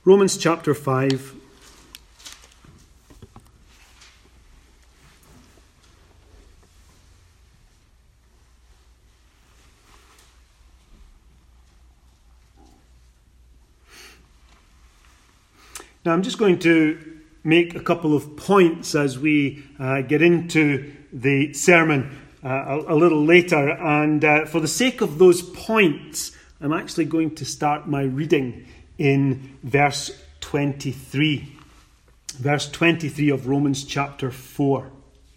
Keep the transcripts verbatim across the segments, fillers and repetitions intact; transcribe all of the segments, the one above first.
Romans chapter five. Now I'm just going to make a couple of points as we uh, get into the sermon uh, a, a little later. And uh, for the sake of those points, I'm actually going to start my reading in verse twenty-three. Verse twenty-three of Romans chapter four.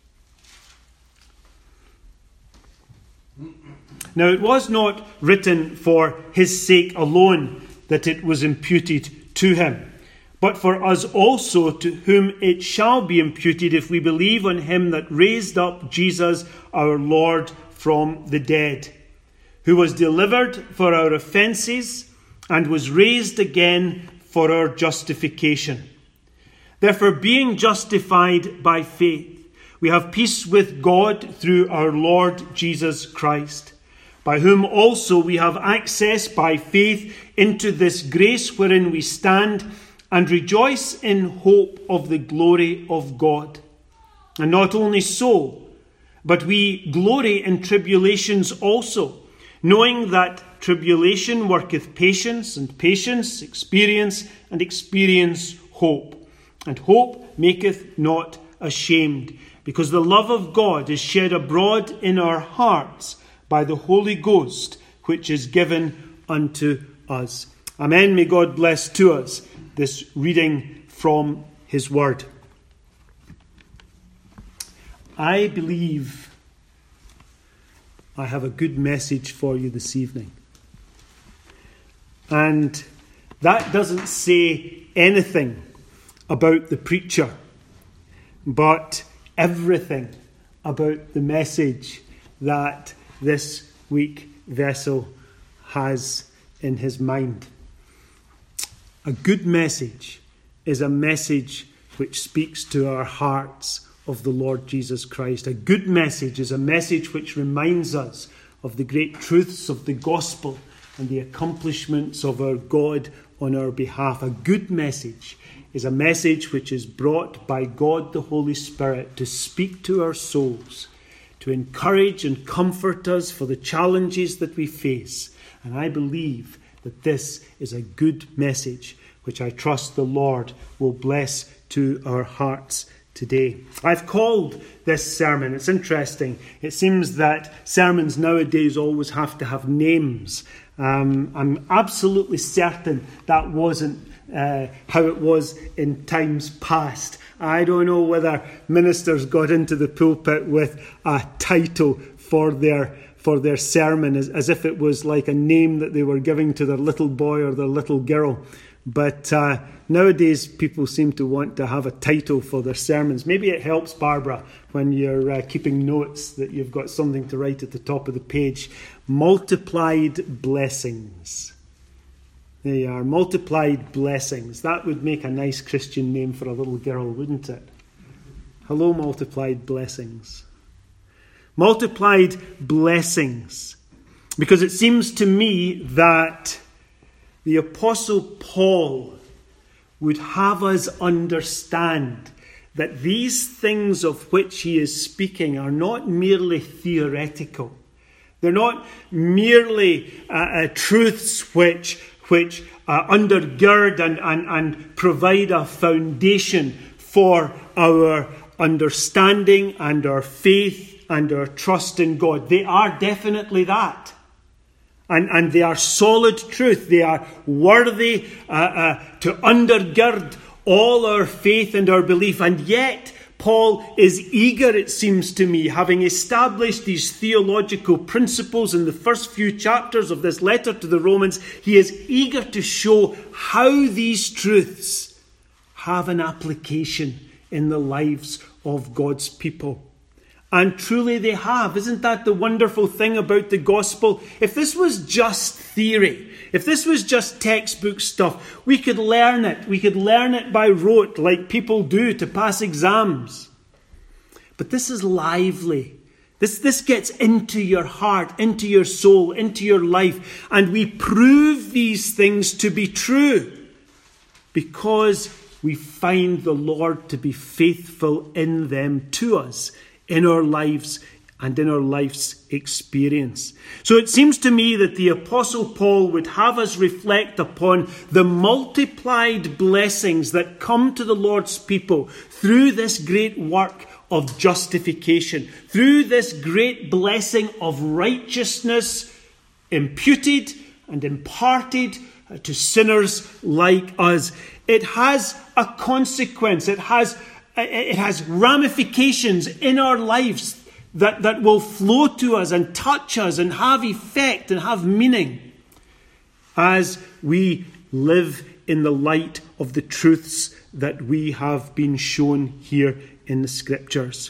Now it was not written for his sake alone that it was imputed to him, but for us also, to whom it shall be imputed if we believe on him that raised up Jesus our Lord from the dead, who was delivered for our offences and was raised again for our justification. Therefore, being justified by faith, we have peace with God through our Lord Jesus Christ, by whom also we have access by faith into this grace wherein we stand, and rejoice in hope of the glory of God. And not only so, but we glory in tribulations also, knowing that tribulation worketh patience, and patience experience, and experience hope. And hope maketh not ashamed, because the love of God is shed abroad in our hearts by the Holy Ghost, which is given unto us. Amen. May God bless to us this reading from his word. I believe I have a good message for you this evening. And that doesn't say anything about the preacher, but everything about the message that this weak vessel has in his mind. A good message is a message which speaks to our hearts of the Lord Jesus Christ. A good message is a message which reminds us of the great truths of the gospel and the accomplishments of our God on our behalf. A good message is a message which is brought by God the Holy Spirit to speak to our souls, to encourage and comfort us for the challenges that we face. And I believe that this is a good message, which I trust the Lord will bless to our hearts today. I've called this sermon, it's interesting, it seems that sermons nowadays always have to have names. Um, I'm absolutely certain that wasn't uh, how it was in times past. I don't know whether ministers got into the pulpit with a title for their for their sermon, as, as if it was like a name that they were giving to their little boy or their little girl. But uh, nowadays people seem to want to have a title for their sermons. Maybe it helps, Barbara, when you're uh, keeping notes, that you've got something to write at the top of the page. Multiplied blessings. There you are, multiplied blessings. That would make a nice Christian name for a little girl, wouldn't it? Hello, multiplied blessings. Multiplied blessings. Because it seems to me that the Apostle Paul would have us understand that these things of which he is speaking are not merely theoretical. They're not merely uh, uh, truths which, which uh, undergird and, and, and provide a foundation for our understanding and our faith and our trust in God. They are definitely that. And, and they are solid truth. They are worthy uh, uh, to undergird all our faith and our belief. And yet, Paul is eager, it seems to me, having established these theological principles in the first few chapters of this letter to the Romans, he is eager to show how these truths have an application in the lives of God's people. And truly they have. Isn't that the wonderful thing about the gospel? If this was just theory, if this was just textbook stuff, we could learn it. We could learn it by rote like people do to pass exams. But this is lively. This, this gets into your heart, into your soul, into your life. And we prove these things to be true. because we find the Lord to be faithful in them to us, in our lives and in our life's experience. So it seems to me that the Apostle Paul would have us reflect upon the multiplied blessings that come to the Lord's people through this great work of justification, through this great blessing of righteousness imputed and imparted to sinners like us. It has a consequence. It has, it has ramifications in our lives that, that will flow to us and touch us and have effect and have meaning as we live in the light of the truths that we have been shown here in the Scriptures.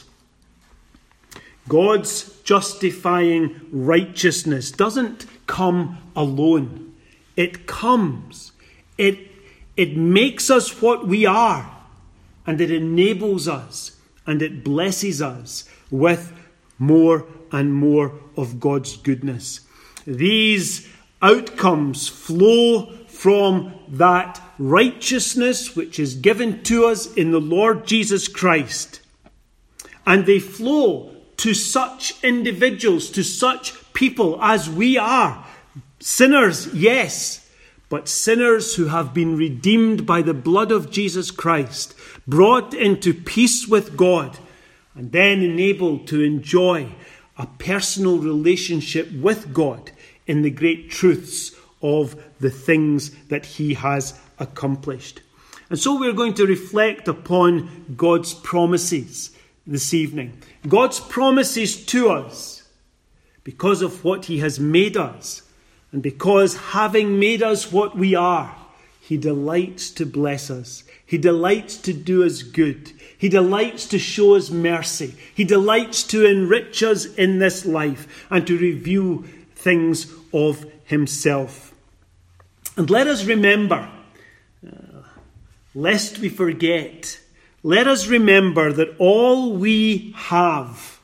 God's justifying righteousness doesn't come alone. It comes. It, it makes us what we are, and it enables us, and it blesses us with more and more of God's goodness. These outcomes flow from that righteousness which is given to us in the Lord Jesus Christ. And they flow to such individuals, to such people as we are. Sinners, yes, but sinners who have been redeemed by the blood of Jesus Christ, brought into peace with God, and then enabled to enjoy a personal relationship with God in the great truths of the things that He has accomplished. And so we're going to reflect upon God's promises this evening. God's promises to us because of what He has made us, and because having made us what we are, He delights to bless us. He delights to do us good. He delights to show us mercy. He delights to enrich us in this life and to reveal things of Himself. And let us remember, uh, lest we forget, let us remember that all we have,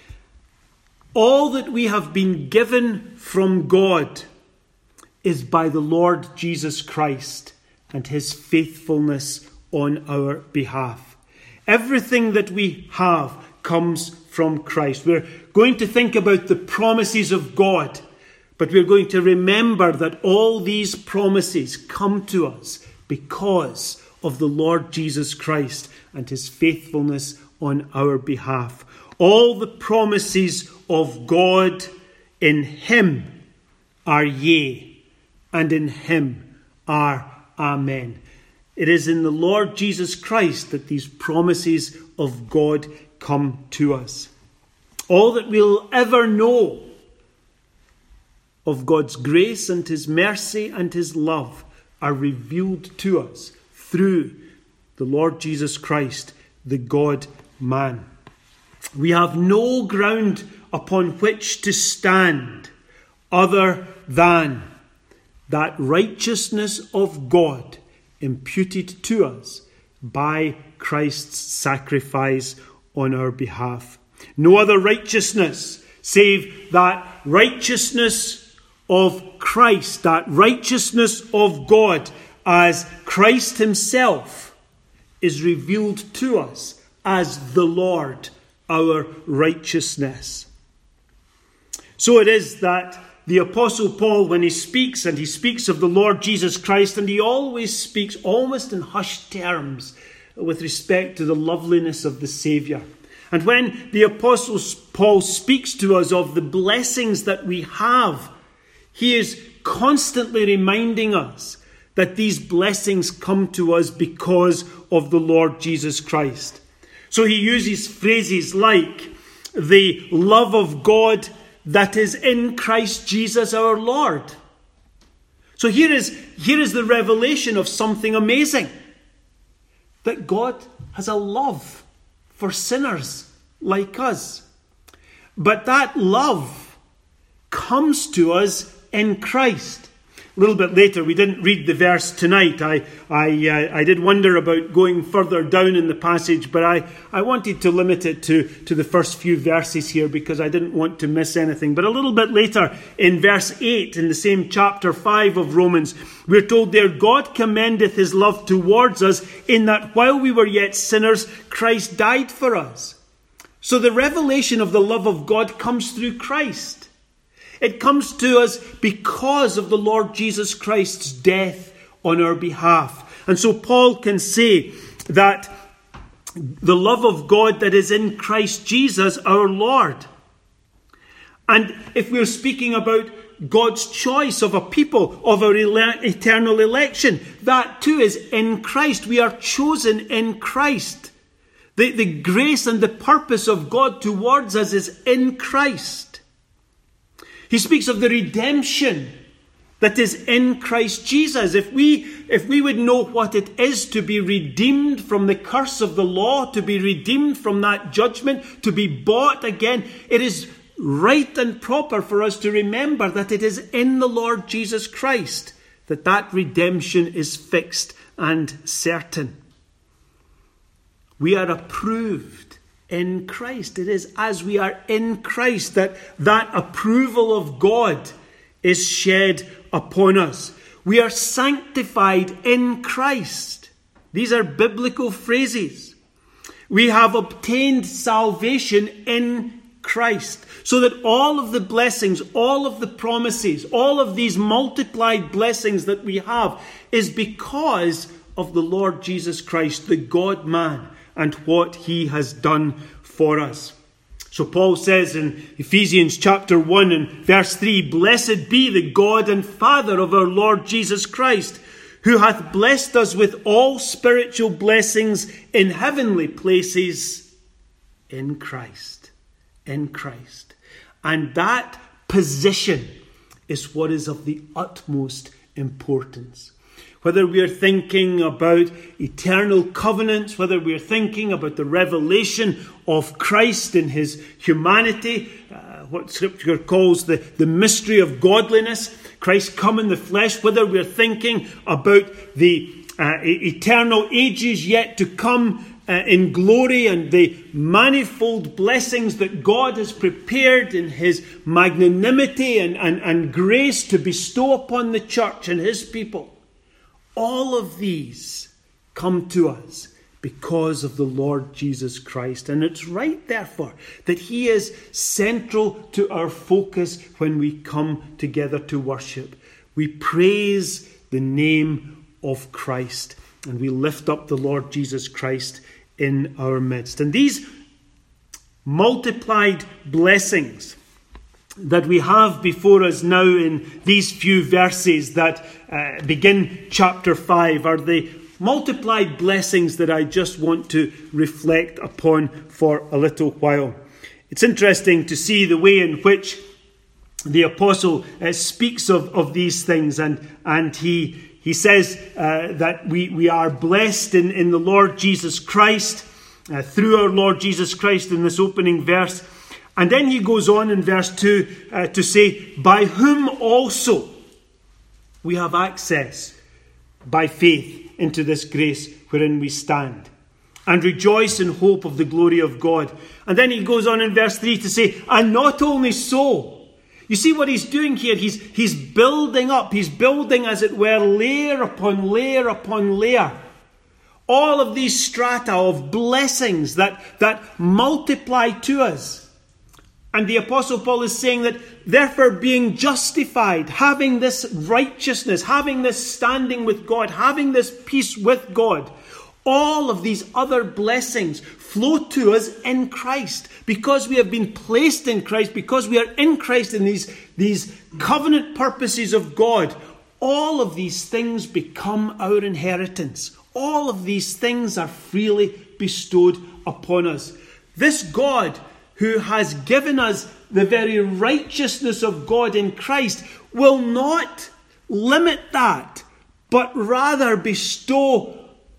all that we have been given from God, is by the Lord Jesus Christ and His faithfulness on our behalf. Everything that we have comes from Christ. We're going to think about the promises of God, but we're going to remember that all these promises come to us because of the Lord Jesus Christ and His faithfulness on our behalf. All the promises of God in Him are yea, and in Him are amen. It is in the Lord Jesus Christ that these promises of God come to us. All that we'll ever know of God's grace and His mercy and His love are revealed to us through the Lord Jesus Christ, the God-man. We have no ground upon which to stand other than that righteousness of God imputed to us by Christ's sacrifice on our behalf. No other righteousness save that righteousness of Christ, that righteousness of God as Christ Himself is revealed to us as the Lord, our righteousness. So it is that the Apostle Paul, when he speaks, and he speaks of the Lord Jesus Christ, and he always speaks almost in hushed terms with respect to the loveliness of the Saviour. And when the Apostle Paul speaks to us of the blessings that we have, he is constantly reminding us that these blessings come to us because of the Lord Jesus Christ. So he uses phrases like the love of God that is in Christ Jesus our Lord. So here is, here is the revelation of something amazing. That God has a love for sinners like us. But that love comes to us in Christ. A little bit later, we didn't read the verse tonight. I I, uh, I did wonder about going further down in the passage, but I, I wanted to limit it to, to the first few verses here because I didn't want to miss anything. But a little bit later, in verse eight, in the same chapter five of Romans, we're told there, God commendeth his love towards us in that while we were yet sinners, Christ died for us. So the revelation of the love of God comes through Christ. It comes to us because of the Lord Jesus Christ's death on our behalf. And so Paul can say that the love of God that is in Christ Jesus our Lord. And if we're speaking about God's choice of a people, of our ele- eternal election, that too is in Christ. We are chosen in Christ. The, the grace and the purpose of God towards us is in Christ. He speaks of the redemption that is in Christ Jesus. If we, if we would know what it is to be redeemed from the curse of the law, to be redeemed from that judgment, to be bought again, it is right and proper for us to remember that it is in the Lord Jesus Christ that that redemption is fixed and certain. We are approved in Christ. It is as we are in Christ that that approval of God is shed upon us. We are sanctified in Christ. These are biblical phrases. We have obtained salvation in Christ. So that all of the blessings, all of the promises, all of these multiplied blessings that we have is because of the Lord Jesus Christ, the God-man, and what he has done for us. So Paul says in Ephesians chapter one and verse three, Blessed be the God and Father of our Lord Jesus Christ, who hath blessed us with all spiritual blessings in heavenly places in Christ. In Christ. And that position is what is of the utmost importance. Whether we are thinking about eternal covenants, whether we are thinking about the revelation of Christ in his humanity, uh, what Scripture calls the, the mystery of godliness, Christ come in the flesh, whether we are thinking about the uh, eternal ages yet to come uh, in glory and the manifold blessings that God has prepared in his magnanimity and, and, and grace to bestow upon the church and his people. All of these come to us because of the Lord Jesus Christ. And it's right, therefore, that he is central to our focus when we come together to worship. We praise the name of Christ and we lift up the Lord Jesus Christ in our midst. And these multiplied blessings that we have before us now in these few verses that uh, begin chapter five are the multiplied blessings that I just want to reflect upon for a little while. It's interesting to see the way in which the apostle uh, speaks of, of these things, and, and he, he says uh, that we, we are blessed in, in the Lord Jesus Christ, uh, through our Lord Jesus Christ in this opening verse. And then he goes on in verse two uh, to say, by whom also we have access by faith into this grace wherein we stand, and rejoice in hope of the glory of God. And then he goes on in verse three to say, and not only so. You see what he's doing here? He's, he's building up. He's building, as it were, layer upon layer upon layer. All of these strata of blessings that, that multiply to us. And the Apostle Paul is saying that, therefore, being justified, having this righteousness, having this standing with God, having this peace with God, all of these other blessings flow to us in Christ. Because we have been placed in Christ, because we are in Christ in these, these covenant purposes of God, all of these things become our inheritance. All of these things are freely bestowed upon us. This God who has given us the very righteousness of God in Christ will not limit that, but rather bestow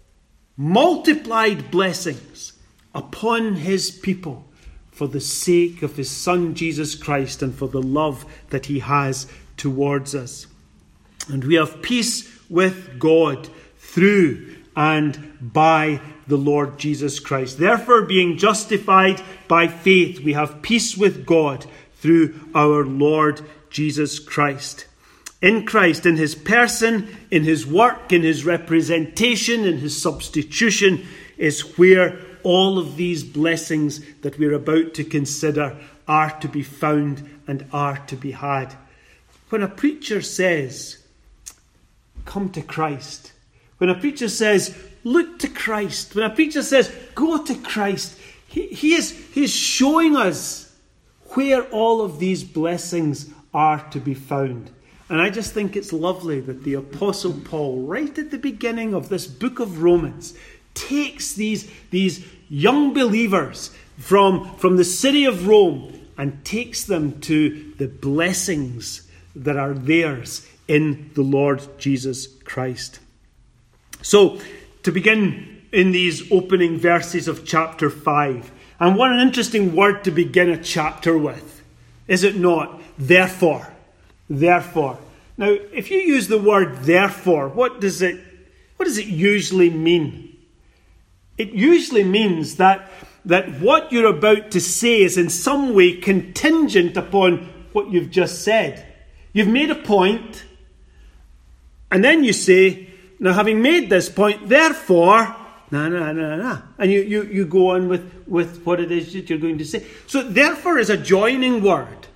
multiplied blessings upon his people for the sake of his Son Jesus Christ and for the love that he has towards us. And we have peace with God through and by the Lord Jesus Christ. Therefore, being justified by faith, we have peace with God through our Lord Jesus Christ. In Christ, in his person, in his work, in his representation, in his substitution, is where all of these blessings that we're about to consider are to be found and are to be had. When a preacher says, come to Christ, when a preacher says, look to Christ, when a preacher says, go to Christ, he, he is he is showing us where all of these blessings are to be found. And I just think it's lovely that the Apostle Paul, right at the beginning of this book of Romans, takes these, these young believers from, from the city of Rome and takes them to the blessings that are theirs in the Lord Jesus Christ. So, to begin in these opening verses of chapter five, and what an interesting word to begin a chapter with, is it not? Therefore. Therefore. Now, if you use the word therefore, what does it, what does it usually mean? It usually means that, that what you're about to say is in some way contingent upon what you've just said. You've made a point, and then you say, now having made this point, therefore, na na na na, and you, you, you go on with, with what it is that you're going to say. So therefore is a joining word.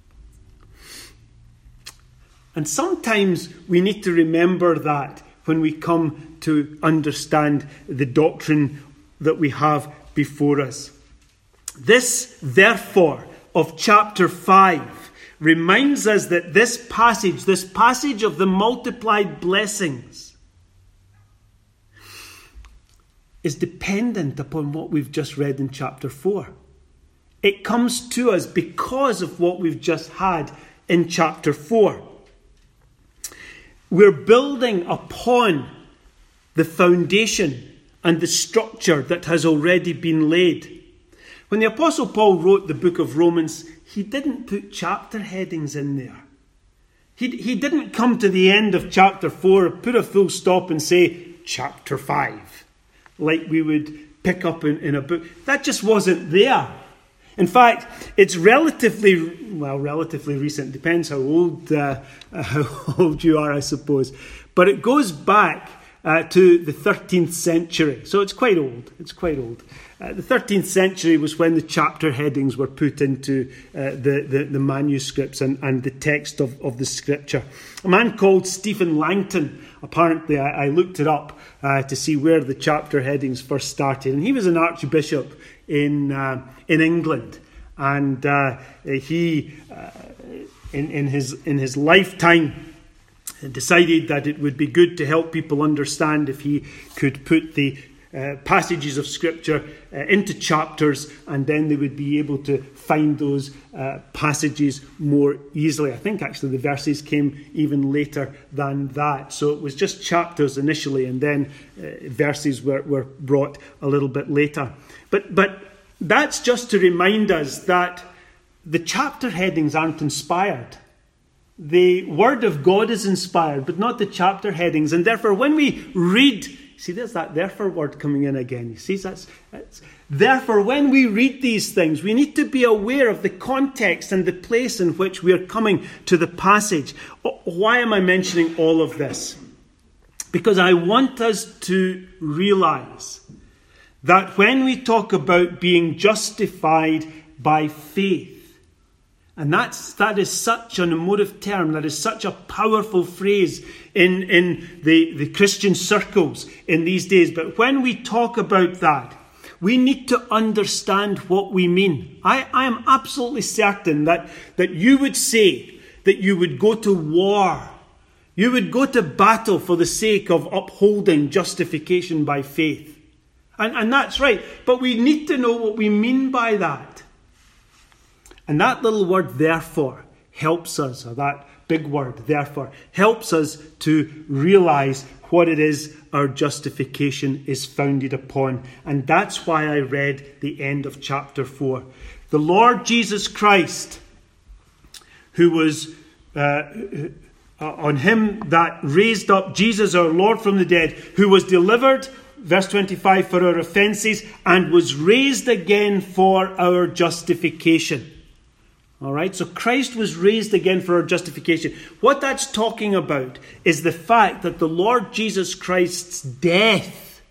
And sometimes we need to remember that when we come to understand the doctrine that we have before us. This, therefore, of chapter five reminds us that this passage, this passage of the multiplied blessings, is dependent upon what we've just read in chapter four. It comes to us because of what we've just had in chapter four. We're building upon the foundation and the structure that has already been laid. When the Apostle Paul wrote the book of Romans, he didn't put chapter headings in there. He, he didn't come to the end of chapter four, put a full stop and say, chapter five, like we would pick up in, in a book. That just wasn't there. In fact, it's relatively, well, relatively recent. Depends how old, uh, how old you are, I suppose. But it goes back uh, to the thirteenth century. So it's quite old. It's quite old. Uh, the thirteenth century was when the chapter headings were put into uh, the, the, the manuscripts and, and the text of, of the scripture. A man called Stephen Langton, apparently, I, I looked it up uh, to see where the chapter headings first started. And he was an archbishop in uh, in England, and uh, he, uh, in in his in his lifetime, decided that it would be good to help people understand if he could put the uh, passages of Scripture uh, into chapters, and then they would be able to find those uh, passages more easily. I think actually the verses came even later than that, so it was just chapters initially, and then uh, verses were, were brought a little bit later. But but that's just to remind us that the chapter headings aren't inspired. The Word of God is inspired, but not the chapter headings. And therefore, when we read, see, there's that therefore word coming in again. You see, that's, that's therefore, when we read these things, we need to be aware of the context and the place in which we are coming to the passage. Why am I mentioning all of this? Because I want us to realize that when we talk about being justified by faith, and that's, that is such an emotive term, that is such a powerful phrase in, in the, the Christian circles in these days. But when we talk about that, we need to understand what we mean. I, I am absolutely certain that, that you would say that you would go to war. You would go to battle for the sake of upholding justification by faith. And, and that's right. But we need to know what we mean by that. And that little word, therefore, helps us, or that big word, therefore, helps us to realize what it is our justification is founded upon. And that's why I read the end of chapter four. The Lord Jesus Christ, who was uh, uh, on him that raised up Jesus our Lord from the dead, who was delivered, verse twenty-five, for our offences, and was raised again for our justification. All right, so Christ was raised again for our justification. What that's talking about is the fact that the Lord Jesus Christ's death,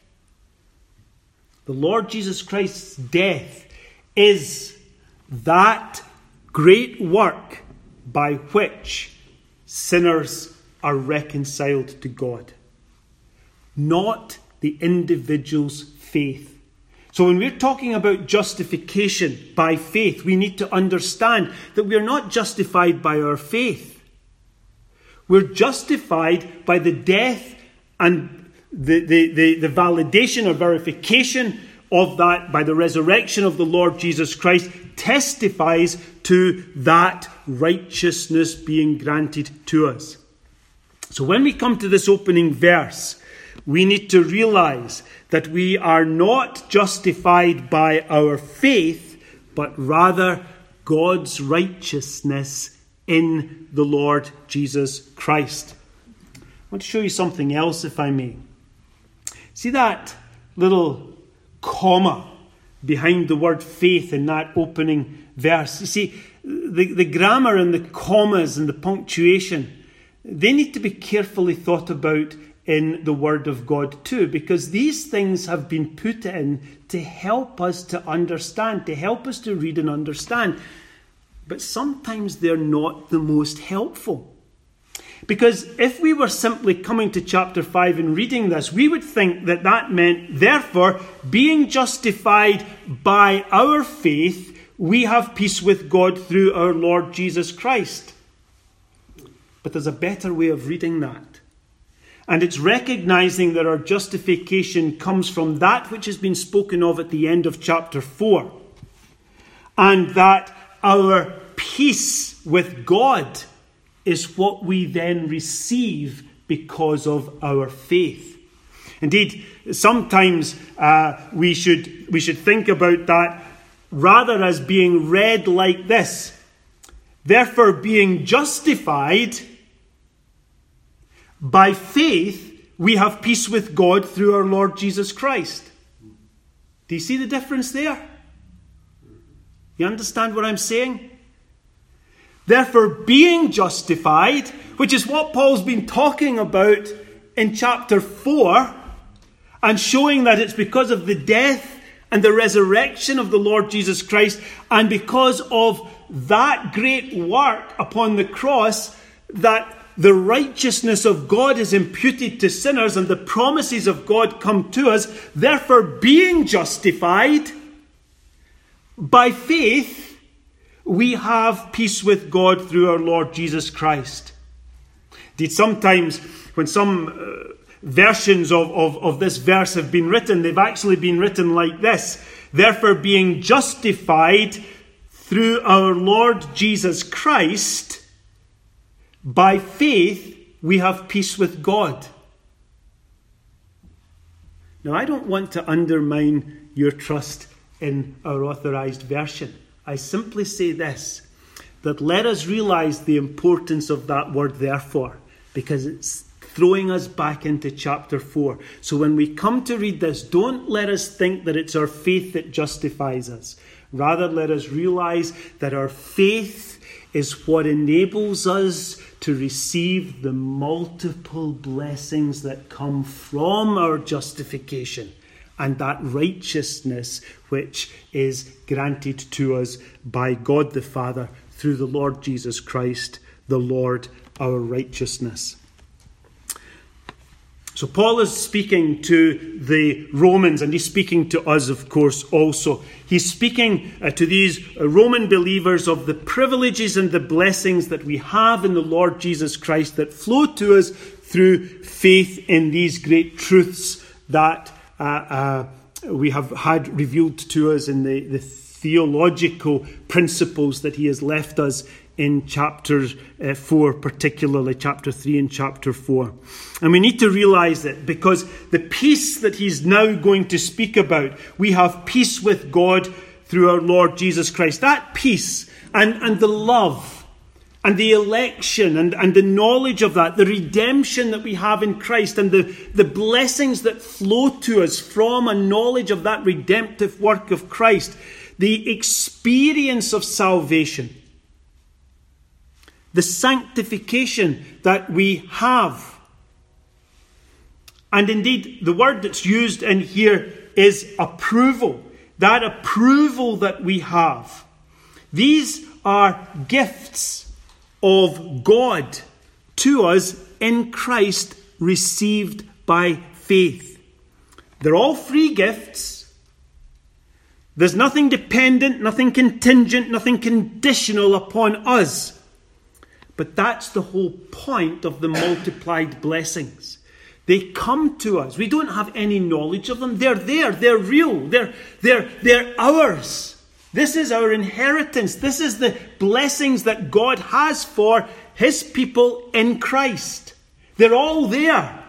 the Lord Jesus Christ's death is that great work by which sinners are reconciled to God, not the individual's faith. So when we're talking about justification by faith, we need to understand that we are not justified by our faith. We're justified by the death and the, the, the, the validation or verification of that by the resurrection of the Lord Jesus Christ testifies to that righteousness being granted to us. So when we come to this opening verse, we need to realize that we are not justified by our faith, but rather God's righteousness in the Lord Jesus Christ. I want to show you something else, if I may. See that little comma behind the word faith in that opening verse? You see, the, the grammar and the commas and the punctuation, they need to be carefully thought about in the Word of God too, because these things have been put in to help us to understand, to help us to read and understand. But sometimes they're not the most helpful. Because if we were simply coming to chapter five and reading this, we would think that that meant, therefore, being justified by our faith, we have peace with God through our Lord Jesus Christ. But there's a better way of reading that. And it's recognizing that our justification comes from that which has been spoken of at the end of chapter four. And that our peace with God is what we then receive because of our faith. Indeed, sometimes uh, we should we should think about that rather as being read like this. Therefore, being justified by faith, we have peace with God through our Lord Jesus Christ. Do you see the difference there? You understand what I'm saying? Therefore, being justified, which is what Paul's been talking about in chapter four, and showing that it's because of the death and the resurrection of the Lord Jesus Christ, and because of that great work upon the cross, that the righteousness of God is imputed to sinners and the promises of God come to us. Therefore, being justified by faith, we have peace with God through our Lord Jesus Christ. Indeed, sometimes when some uh, versions of, of, of this verse have been written, they've actually been written like this. Therefore, being justified through our Lord Jesus Christ, by faith, we have peace with God. Now, I don't want to undermine your trust in our authorized version. I simply say this, that let us realize the importance of that word therefore, because it's throwing us back into chapter four. So when we come to read this, don't let us think that it's our faith that justifies us. Rather, let us realize that our faith is what enables us to receive the multiple blessings that come from our justification and that righteousness which is granted to us by God the Father through the Lord Jesus Christ, the Lord, our righteousness. So Paul is speaking to the Romans, and he's speaking to us, of course, also. He's speaking uh, to these uh, Roman believers of the privileges and the blessings that we have in the Lord Jesus Christ that flow to us through faith in these great truths that uh, uh, we have had revealed to us in the, the theological principles that he has left us in chapter uh, four, particularly chapter three and chapter four. And we need to realize that because the peace that he's now going to speak about, we have peace with God through our Lord Jesus Christ. That peace and, and the love and the election and, and the knowledge of that, the redemption that we have in Christ and the, the blessings that flow to us from a knowledge of that redemptive work of Christ, the experience of salvation, the sanctification that we have. And indeed, the word that's used in here is approval. That approval that we have. These are gifts of God to us in Christ, received by faith. They're all free gifts. There's nothing dependent, nothing contingent, nothing conditional upon us. But that's the whole point of the multiplied blessings. They come to us. We don't have any knowledge of them. They're there. They're real. They're, they're, they're ours. This is our inheritance. This is the blessings that God has for his people in Christ. They're all there.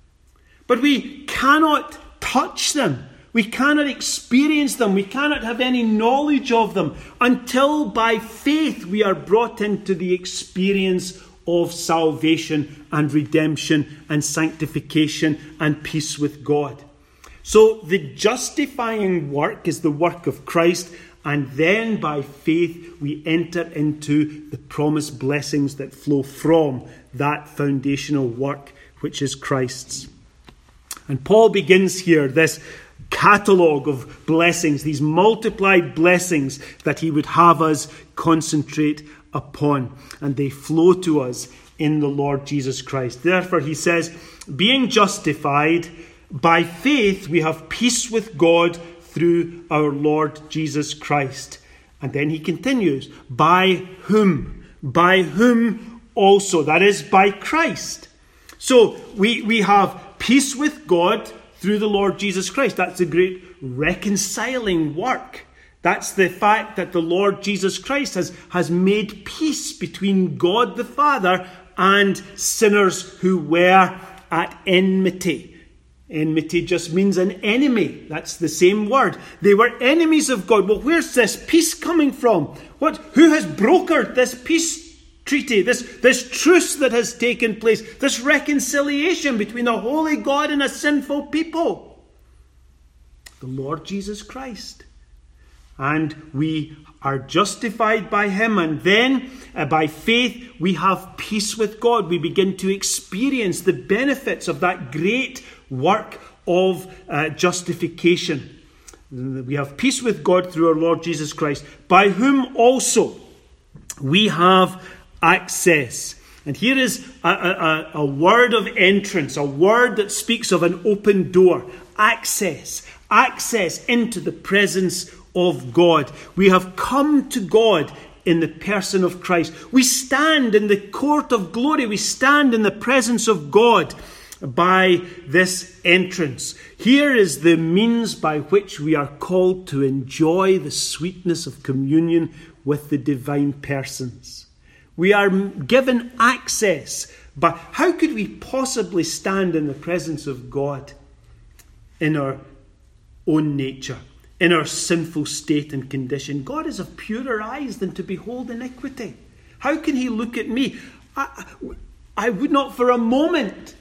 But we cannot touch them. We cannot experience them. We cannot have any knowledge of them until by faith we are brought into the experience of salvation and redemption and sanctification and peace with God. So the justifying work is the work of Christ, and then by faith we enter into the promised blessings that flow from that foundational work which is Christ's. And Paul begins here this catalogue of blessings, these multiplied blessings that he would have us concentrate upon, and they flow to us in the Lord Jesus Christ. Therefore, he says, being justified by faith, we have peace with God through our Lord Jesus Christ. And then he continues, by whom? By whom also, that is, by Christ. So we, we have peace with God through the Lord Jesus Christ. That's the great reconciling work. That's the fact that the Lord Jesus Christ has, has made peace between God the Father and sinners who were at enmity. Enmity just means an enemy. That's the same word. They were enemies of God. Well, where's this peace coming from? What? Who has brokered this peace treaty, this, this truce that has taken place, this reconciliation between a holy God and a sinful people? The Lord Jesus Christ. And we are justified by him, and then uh, by faith we have peace with God. We begin to experience the benefits of that great work of uh, justification. We have peace with God through our Lord Jesus Christ, by whom also we have access. And here is a, a, a word of entrance, a word that speaks of an open door. Access. Access into the presence of God. We have come to God in the person of Christ. We stand in the court of glory. We stand in the presence of God by this entrance. Here is the means by which we are called to enjoy the sweetness of communion with the divine persons. We are given access. But how could we possibly stand in the presence of God in our own nature, in our sinful state and condition? God is of purer eyes than to behold iniquity. How can he look at me? I, I would not for a moment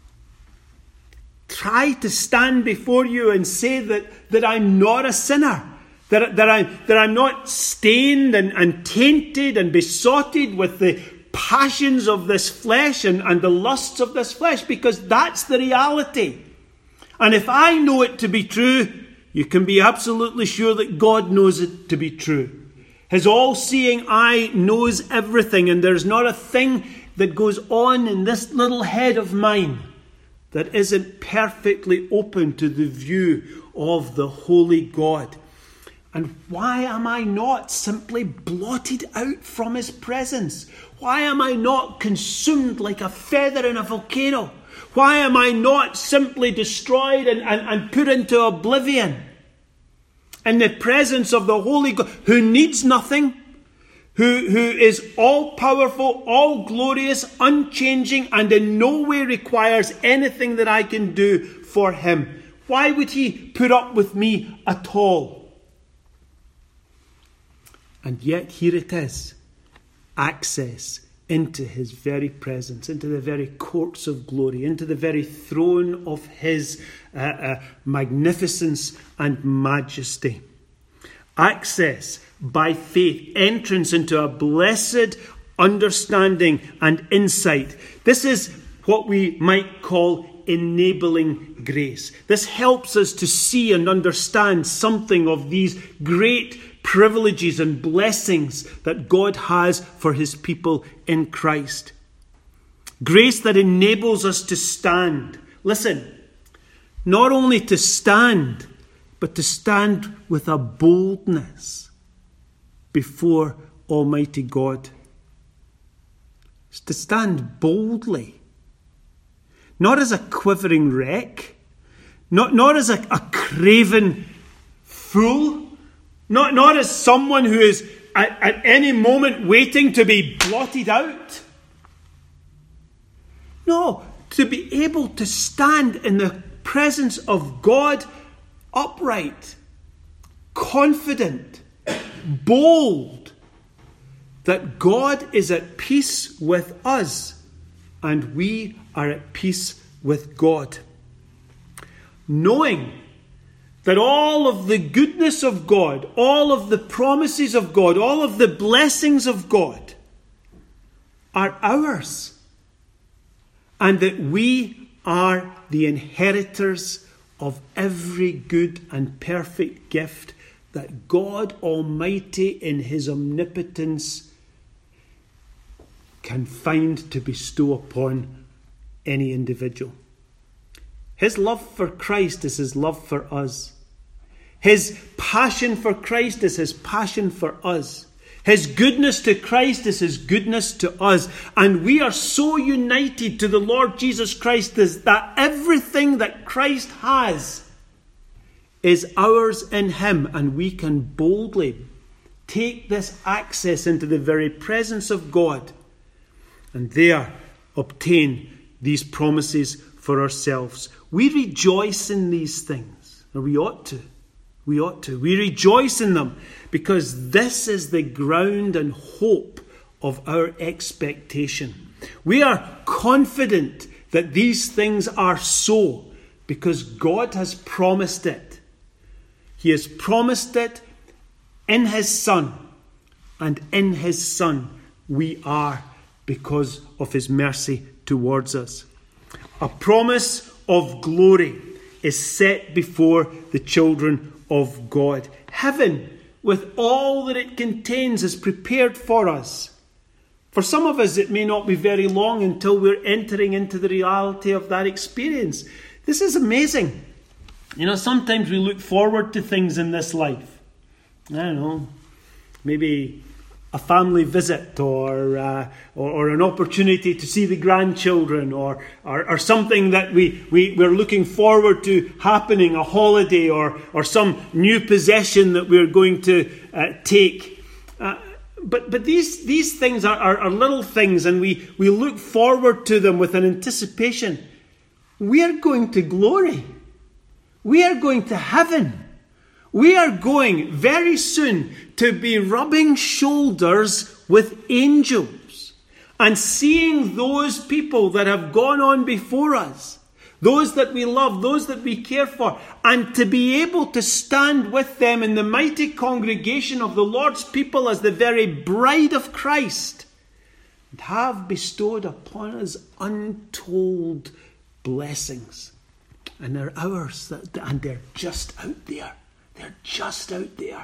try to stand before you and say that, that I'm not a sinner, that, that, I, that I'm not stained and, and tainted and besotted with the passions of this flesh and, and the lusts of this flesh, because that's the reality. And if I know it to be true, you can be absolutely sure that God knows it to be true. His all-seeing eye knows everything, and there's not a thing that goes on in this little head of mine that isn't perfectly open to the view of the holy God. And why am I not simply blotted out from his presence? Why am I not consumed like a feather in a volcano? Why am I not simply destroyed and, and, and put into oblivion in the presence of the holy God, who needs nothing, who, who is all-powerful, all-glorious, unchanging, and in no way requires anything that I can do for him? Why would he put up with me at all? And yet here it is. access into his very presence, into the very courts of glory, into the very throne of his uh, uh, magnificence and majesty. Access by faith, entrance into a blessed understanding and insight. This is what we might call enabling grace. This helps us to see and understand something of these great privileges and blessings that God has for his people in Christ. Grace that enables us to stand. Listen, not only to stand, but to stand with a boldness before Almighty God. It's to stand boldly. Not as a quivering wreck, not, not as a, a craven fool, not, not as someone who is at, at any moment waiting to be blotted out. No, to be able to stand in the presence of God upright, confident, bold, that God is at peace with us and we are at peace with God. Knowing that all of the goodness of God, all of the promises of God, all of the blessings of God are ours. And that we are the inheritors of every good and perfect gift that God Almighty in his omnipotence can find to bestow upon any individual. His love for Christ is his love for us. His passion for Christ is his passion for us. His goodness to Christ is his goodness to us. And we are so united to the Lord Jesus Christ that everything that Christ has is ours in him. And we can boldly take this access into the very presence of God and there obtain these promises for ourselves. We rejoice in these things, or we ought to. We ought to. We rejoice in them because this is the ground and hope of our expectation. We are confident that these things are so because God has promised it. He has promised it in his Son, and in his Son we are because of his mercy towards us. A promise of glory is set before the children of God. Heaven, with all that it contains, is prepared for us. For some of us, it may not be very long until we're entering into the reality of that experience. This is amazing. You know, sometimes we look forward to things in this life. I don't know, maybe a family visit or, uh, or or an opportunity to see the grandchildren or or, or something that we, we, we're looking forward to happening, a holiday or, or some new possession that we're going to uh, take. Uh, but but these these things are, are, are little things, and we, we look forward to them with an anticipation. We are going to glory. We are going to heaven. We are going very soon to be rubbing shoulders with angels and seeing those people that have gone on before us, those that we love, those that we care for, and to be able to stand with them in the mighty congregation of the Lord's people as the very bride of Christ and have bestowed upon us untold blessings. And they're ours, and they're just out there. They're just out there.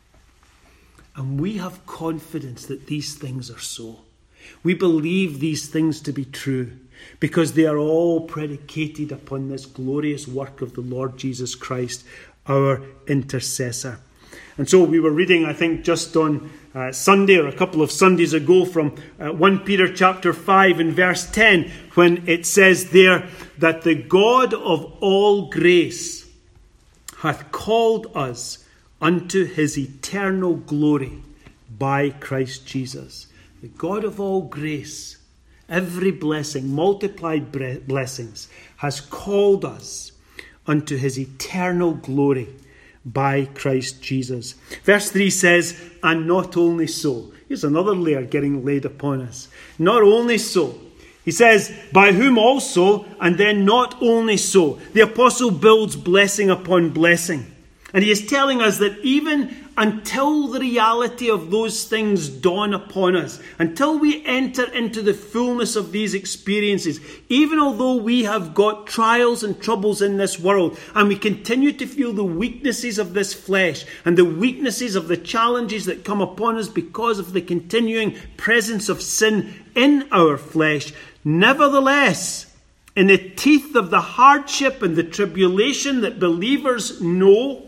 And we have confidence that these things are so. We believe these things to be true because they are all predicated upon this glorious work of the Lord Jesus Christ, our intercessor. And so we were reading, I think, just on uh, Sunday or a couple of Sundays ago from uh, First Peter chapter five and verse ten, when it says there that the God of all grace hath called us unto his eternal glory by Christ Jesus. The God of all grace, every blessing, multiplied blessings, has called us unto his eternal glory by Christ Jesus. Verse three says, and not only so. Here's another layer getting laid upon us. Not only so, he says, by whom also, and then not only so. The apostle builds blessing upon blessing. And he is telling us that even until the reality of those things dawn upon us, until we enter into the fullness of these experiences, even although we have got trials and troubles in this world, and we continue to feel the weaknesses of this flesh and the weaknesses of the challenges that come upon us because of the continuing presence of sin in our flesh, nevertheless, in the teeth of the hardship and the tribulation that believers know,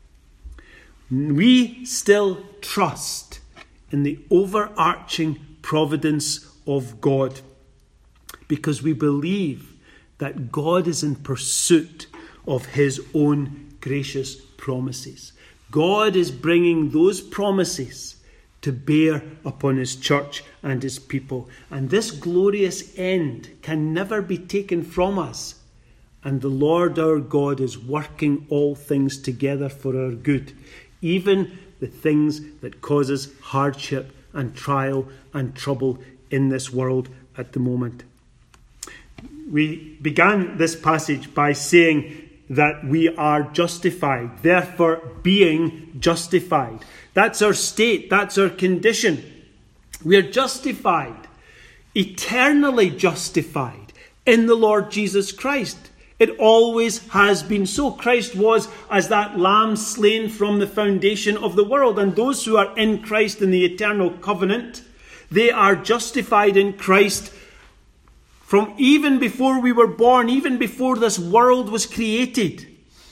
we still trust in the overarching providence of God, because we believe that God is in pursuit of his own gracious promises. God is bringing those promises to bear upon his church and his people. And this glorious end can never be taken from us. And the Lord our God is working all things together for our good, even the things that causes hardship and trial and trouble in this world at the moment. We began this passage by saying that we are justified, therefore being justified. That's our state, that's our condition. We are justified, eternally justified in the Lord Jesus Christ. It always has been so. Christ was as that lamb slain from the foundation of the world. And those who are in Christ in the eternal covenant, they are justified in Christ from even before we were born, even before this world was created.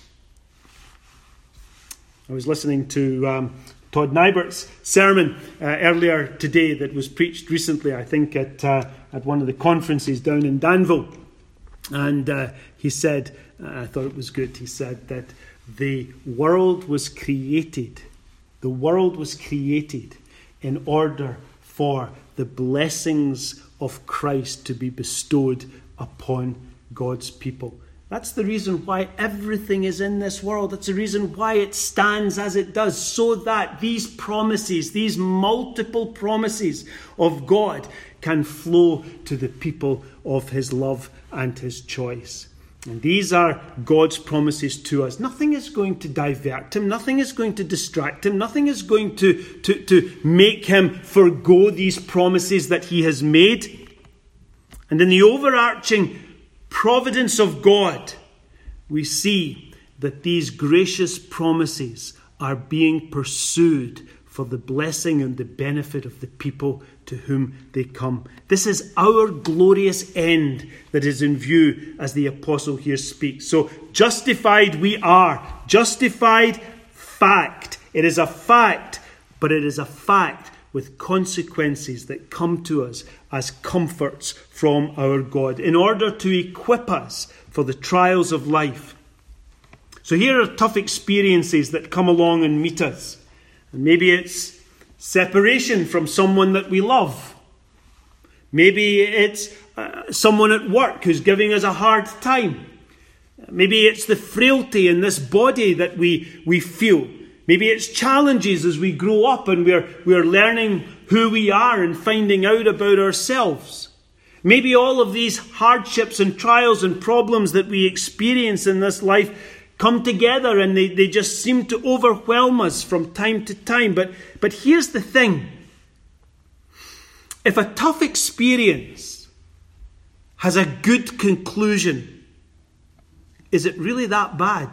I was listening to um, Todd Nybert's sermon uh, earlier today that was preached recently, I think, at, uh, at one of the conferences down in Danville. And uh, he said, uh, I thought it was good, he said that the world was created, the world was created in order for the blessings of Christ to be bestowed upon God's people. That's the reason why everything is in this world. That's the reason why it stands as it does, so that these promises, these multiple promises of God can flow to the people of his love and his choice. And these are God's promises to us. Nothing is going to divert him. Nothing is going to distract him. Nothing is going to, to, to make him forgo these promises that he has made. And in the overarching providence of God, we see that these gracious promises are being pursued for the blessing and the benefit of the people to whom they come. This is our glorious end that is in view as the apostle here speaks. So justified we are. Justified, fact. It is a fact, but it is a fact with consequences that come to us as comforts from our God in order to equip us for the trials of life. So here are tough experiences that come along and meet us. And maybe it's separation from someone that we love. Maybe it's uh, someone at work who's giving us a hard time. Maybe it's the frailty in this body that we, we feel. Maybe it's challenges as we grow up and we're, we're learning who we are and finding out about ourselves. Maybe all of these hardships and trials and problems that we experience in this life come together and they, they just seem to overwhelm us from time to time. But, but here's the thing. If a tough experience has a good conclusion, is it really that bad?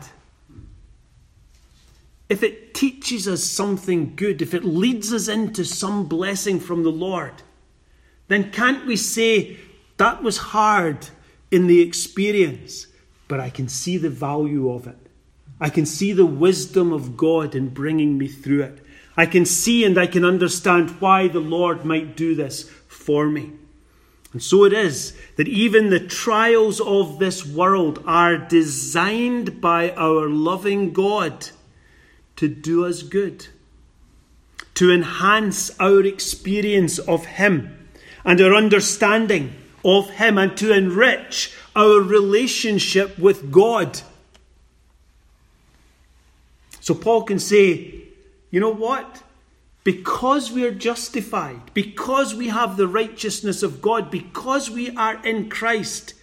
If it teaches us something good, if it leads us into some blessing from the Lord, then can't we say, that was hard in the experience, but I can see the value of it. I can see the wisdom of God in bringing me through it. I can see and I can understand why the Lord might do this for me. And so it is that even the trials of this world are designed by our loving God to do us good, to enhance our experience of Him and our understanding of Him, and to enrich our relationship with God. So Paul can say, you know what? because we are justified, because we have the righteousness of God, because we are in Christ,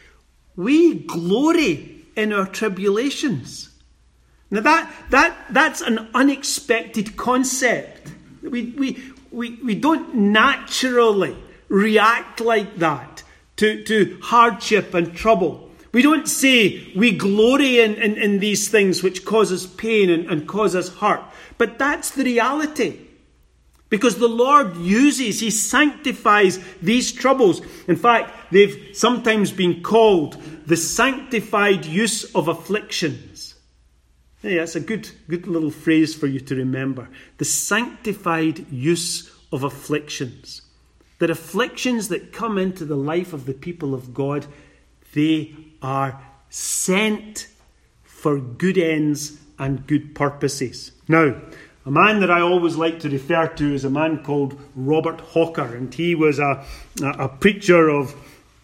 we glory in our tribulations. Now that that that's an unexpected concept. We we we, we don't naturally react like that to, to hardship and trouble. We don't say we glory in, in, in these things which cause us pain and, and cause us hurt. But that's the reality. Because the Lord uses, He sanctifies these troubles. In fact, they've sometimes been called the sanctified use of afflictions. Hey, that's a good, good little phrase for you to remember. The sanctified use of afflictions. That afflictions that come into the life of the people of God, they are sent for good ends and good purposes. Now, a man that I always like to refer to is a man called Robert Hawker, and he was a, a preacher of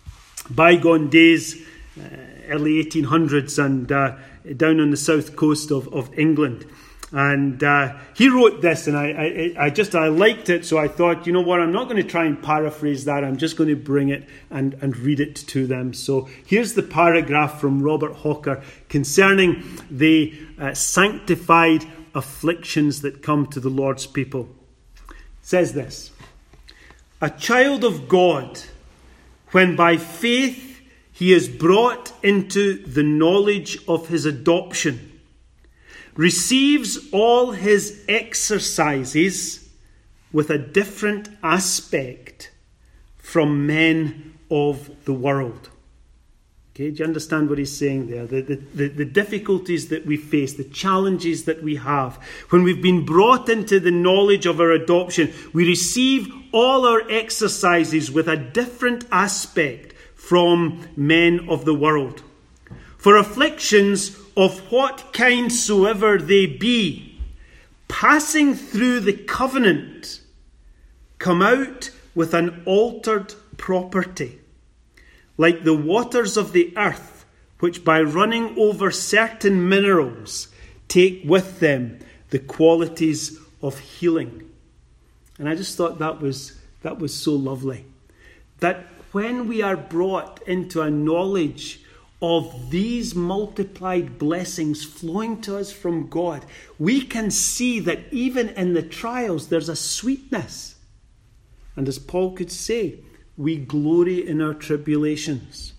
bygone days, uh, early eighteen hundreds, and uh, down on the south coast of, of England. And uh, he wrote this, and I, I, I just I liked it, so I thought, you know what, I'm not going to try and paraphrase that. I'm just going to bring it and, and read it to them. So here's the paragraph from Robert Hawker concerning the uh, sanctified afflictions that come to the Lord's people. It says this: a child of God, when by faith he is brought into the knowledge of his adoption, receives all his exercises with a different aspect from men of the world. Okay, do you understand what he's saying there? The, the, the, the difficulties that we face, the challenges that we have. When we've been brought into the knowledge of our adoption, we receive all our exercises with a different aspect from men of the world. For afflictions of what kind soever they be, passing through the covenant, come out with an altered property, like the waters of the earth, which by running over certain minerals take with them the qualities of healing. And I just thought that was that was so lovely. That when we are brought into a knowledge of these multiplied blessings flowing to us from God, we can see that even in the trials there's a sweetness. And as Paul could say, we glory in our tribulations.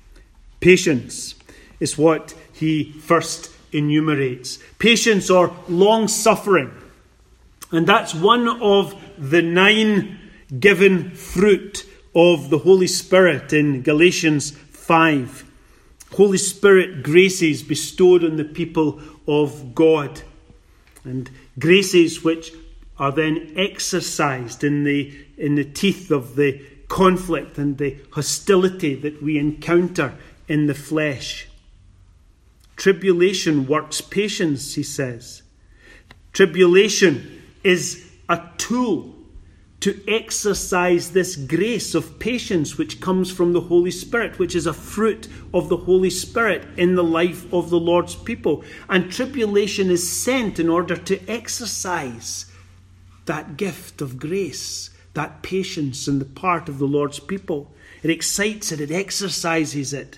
Patience is what he first enumerates. Patience or long-suffering. And that's one of the nine given fruit of the Holy Spirit in Galatians five. Holy Spirit graces bestowed on the people of God. And graces which are then exercised in the, in the teeth of the conflict and the hostility that we encounter in the flesh. Tribulation works patience, he says. Tribulation is a tool to exercise this grace of patience which comes from the Holy Spirit, which is a fruit of the Holy Spirit in the life of the Lord's people. And tribulation is sent in order to exercise that gift of grace, that patience on the part of the Lord's people. It excites it, it exercises it.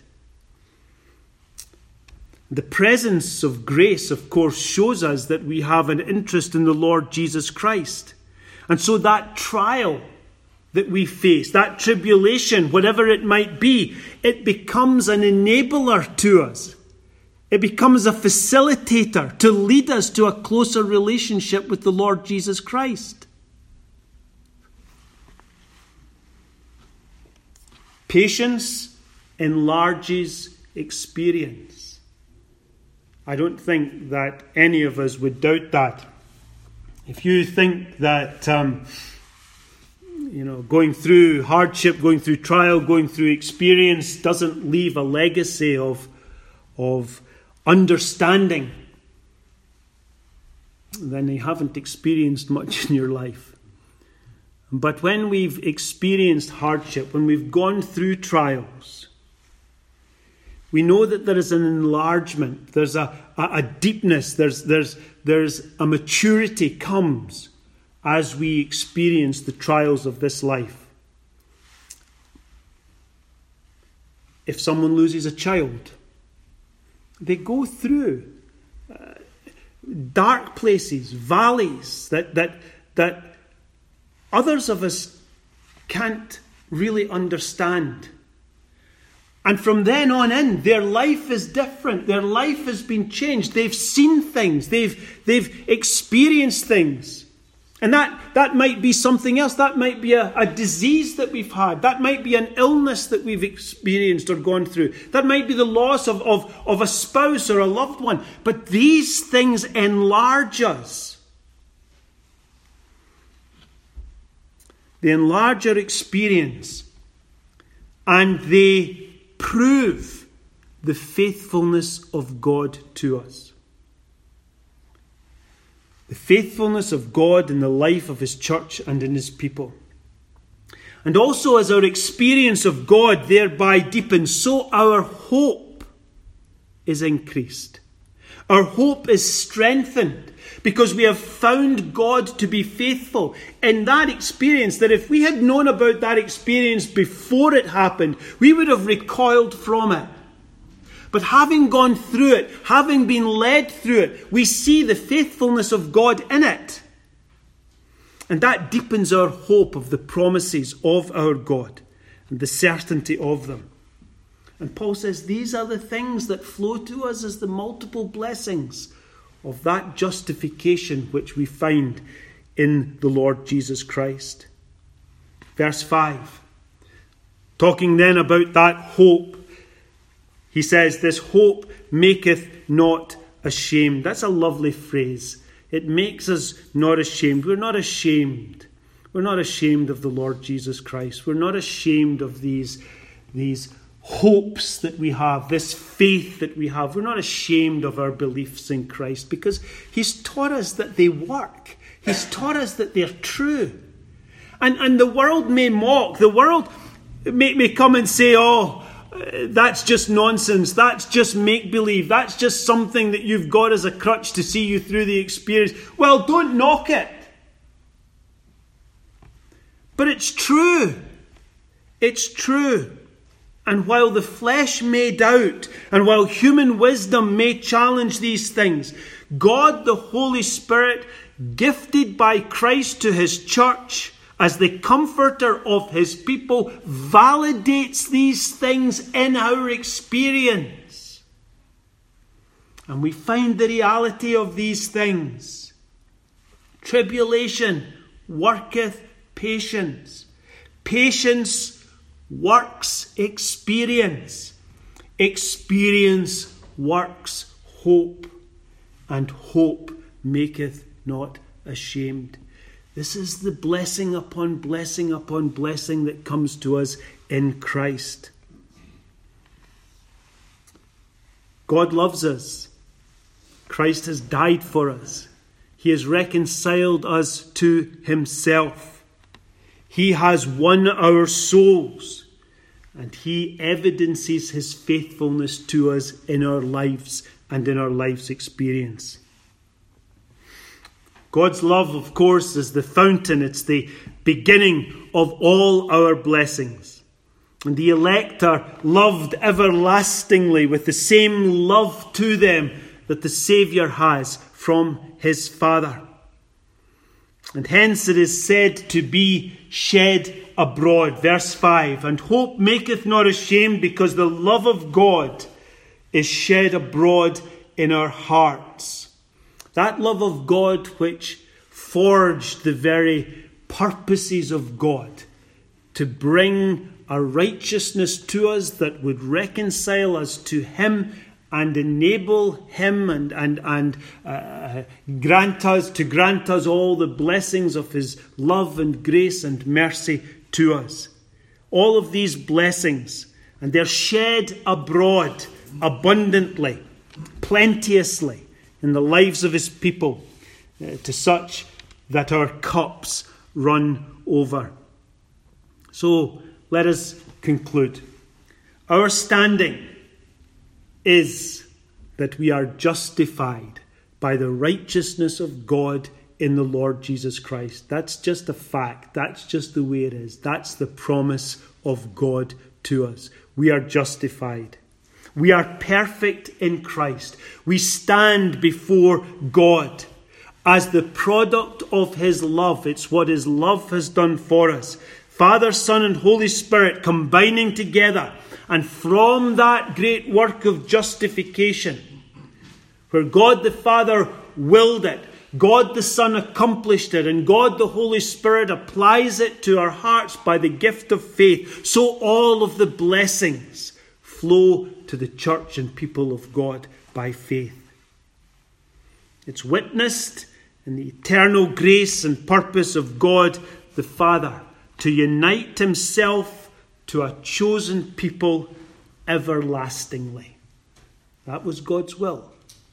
The presence of grace, of course, shows us that we have an interest in the Lord Jesus Christ. And so that trial that we face, that tribulation, whatever it might be, it becomes an enabler to us. It becomes a facilitator to lead us to a closer relationship with the Lord Jesus Christ. Patience enlarges experience. I don't think that any of us would doubt that. If you think that, um, you know, going through hardship, going through trial, going through experience doesn't leave a legacy of, of understanding, then you haven't experienced much in your life. But when we've experienced hardship, when we've gone through trials, we know that there is an enlargement, there's a, a, a deepness, there's, there's, there's a maturity comes as we experience the trials of this life. If someone loses a child, they go through uh, dark places, valleys that, that, that others of us can't really understand. And from then on in, their life is different. Their life has been changed. They've seen things. They've, they've experienced things. And that, that might be something else. That might be a, a disease that we've had. That might be an illness that we've experienced or gone through. That might be the loss of, of, of a spouse or a loved one. But these things enlarge us. They enlarge our experience. And they prove the faithfulness of God to us. The faithfulness of God in the life of His church and in His people. And also as our experience of God thereby deepens, so our hope is increased. Our hope is strengthened because we have found God to be faithful in that experience, that if we had known about that experience before it happened, we would have recoiled from it. But having gone through it, having been led through it, we see the faithfulness of God in it. And that deepens our hope of the promises of our God and the certainty of them. And Paul says these are the things that flow to us as the multiple blessings of that justification which we find in the Lord Jesus Christ. Verse five. Talking then about that hope, he says, this hope maketh not ashamed. That's a lovely phrase. It makes us not ashamed. We're not ashamed. We're not ashamed of the Lord Jesus Christ. We're not ashamed of these, these hopes that we have, this faith that we have. We're not ashamed of our beliefs in Christ because He's taught us that they work. He's taught us that they're true. And, and the world may mock. The world may, may come and say, oh, that's just nonsense. That's just make-believe. That's just something that you've got as a crutch to see you through the experience. Well, don't knock it. But it's true. It's true. And while the flesh may doubt, and while human wisdom may challenge these things, God, the Holy Spirit, gifted by Christ to His church, as the comforter of His people, validates these things in our experience. And we find the reality of these things. Tribulation worketh patience. Patience works experience. Experience works hope. And hope maketh not ashamed. This is the blessing upon blessing upon blessing that comes to us in Christ. God loves us. Christ has died for us. He has reconciled us to Himself. He has won our souls. And He evidences His faithfulness to us in our lives and in our life's experience. God's love, of course, is the fountain. It's the beginning of all our blessings. And the elect are loved everlastingly with the same love to them that the Saviour has from His Father. And hence it is said to be shed abroad. Verse five. And hope maketh not ashamed, because the love of God is shed abroad in our hearts. That love of God which forged the very purposes of God to bring a righteousness to us that would reconcile us to Him and enable Him and, and, and uh, grant us, to grant us all the blessings of His love and grace and mercy to us. All of these blessings, and they're shed abroad abundantly, plenteously, in the lives of His people, uh, to such that our cups run over. So let us conclude. Our standing is that we are justified by the righteousness of God in the Lord Jesus Christ. That's just a fact. That's just the way it is. That's the promise of God to us. We are justified. We are perfect in Christ. We stand before God as the product of his love. It's what his love has done for us. Father, Son, and Holy Spirit combining together. And from that great work of justification, where God the Father willed it, God the Son accomplished it, and God the Holy Spirit applies it to our hearts by the gift of faith, so all of the blessings flow to the church and people of God by faith. It's witnessed in the eternal grace and purpose of God the Father to unite himself to a chosen people everlastingly. That was God's will.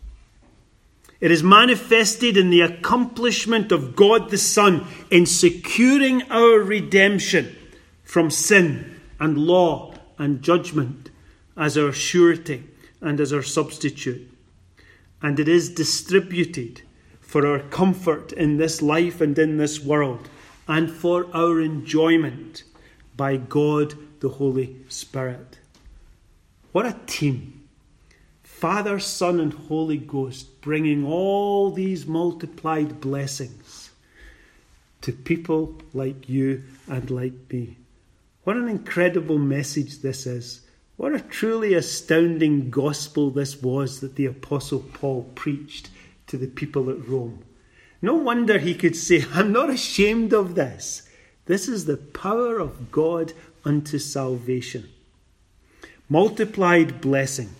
It is manifested in the accomplishment of God the Son in securing our redemption from sin and law and judgment as our surety and as our substitute. And it is distributed for our comfort in this life and in this world, and for our enjoyment by God the Holy Spirit. What a team! Father, Son, and Holy Ghost bringing all these multiplied blessings to people like you and like me. What an incredible message this is. What a truly astounding gospel this was that the Apostle Paul preached to the people at Rome. No wonder he could say, I'm not ashamed of this. This is the power of God unto salvation. Multiplied blessing.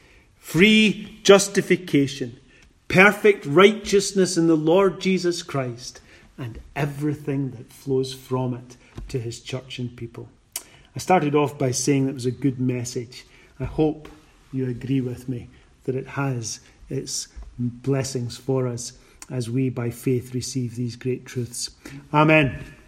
Free justification, perfect righteousness in the Lord Jesus Christ, and everything that flows from it to his church and people. I started off by saying that it was a good message. I hope you agree with me that it has its blessings for us as we by faith receive these great truths. Amen.